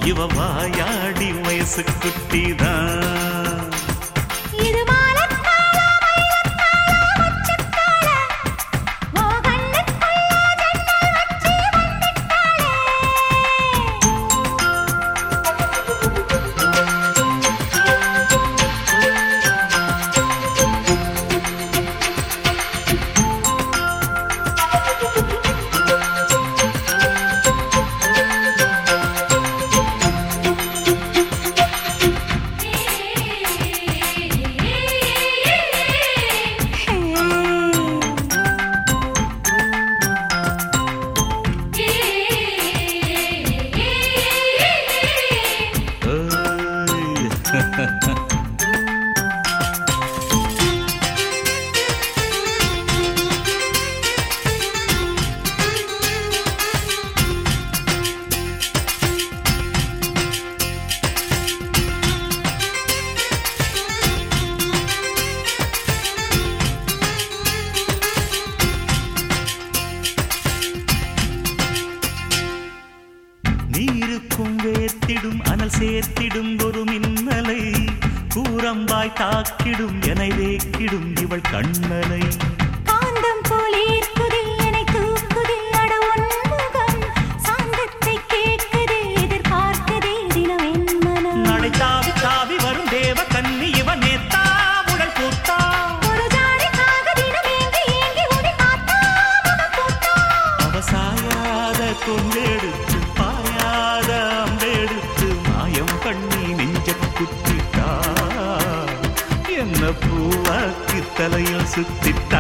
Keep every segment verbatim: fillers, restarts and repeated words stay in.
இவ வாயாடி வயசு குட்டிதான். இது மாலத்தாள மயிலத்தாள மச்சத்தாள ஓ கண்ணுக்குள்ள ஜன்னல் வச்சு வந்துட்டாளே. நீருக்கும் வேர்த்திடும் அனல் சேர்த்திடும் ஒரு மின்னலை கூரம்பாய் தாக்கிடும் என வேக்கிடும் இவள் கண்ணலை. காந்தம் போல் ஈர்க்குதே என்னை தூக்குதே அட உன்முகம் சாந்தத்தை கேட்குதே எதிர்பார்க்குதே தினம் என் மனம். நடை தாவி தாவி வரும் தேவ கன்னி இவன் நேத்தா உடல் பூத்தா. ஒரு ஜாடைக்காக தினம் ஏங்கி ஏங்கி உன்னை பார்த்தா முகம் பூத்தா. அவ சாயாத கொண்டெடுத்து பாயாத அம்பெடுத்து மாயம் பண்ணி நெஞ்ச குத்திட்டா. என்ன பூவாக்கி தலையில் சுத்திட்டா.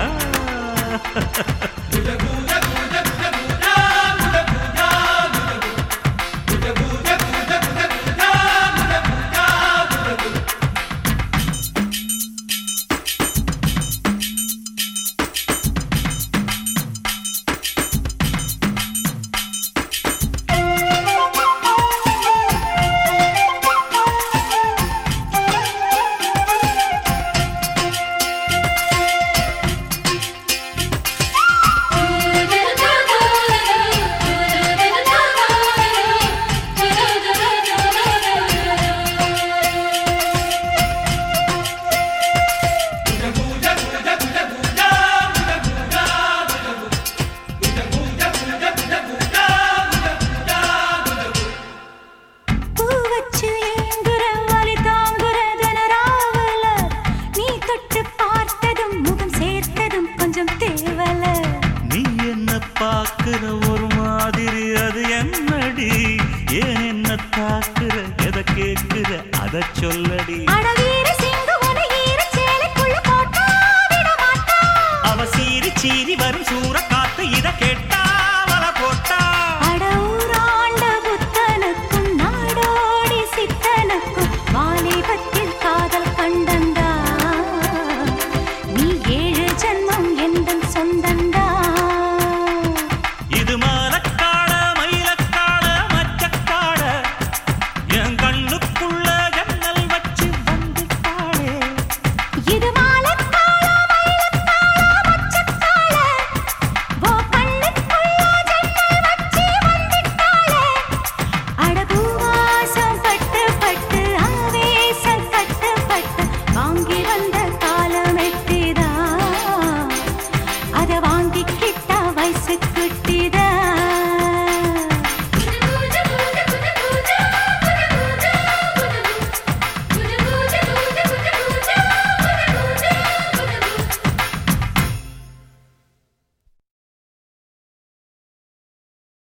பூ வச்சு ஏங்குற வலி தாங்குற தினராவல நீ தொட்டு பார்த்ததும் முகம் சேர்த்ததும் கொஞ்சம் தேவல. நீ என்ன பாக்குற ஒரு மாதிரி அது என்னடி? ஏன் என்ன தாக்குற எதை கேட்குற அத சொல்லடி.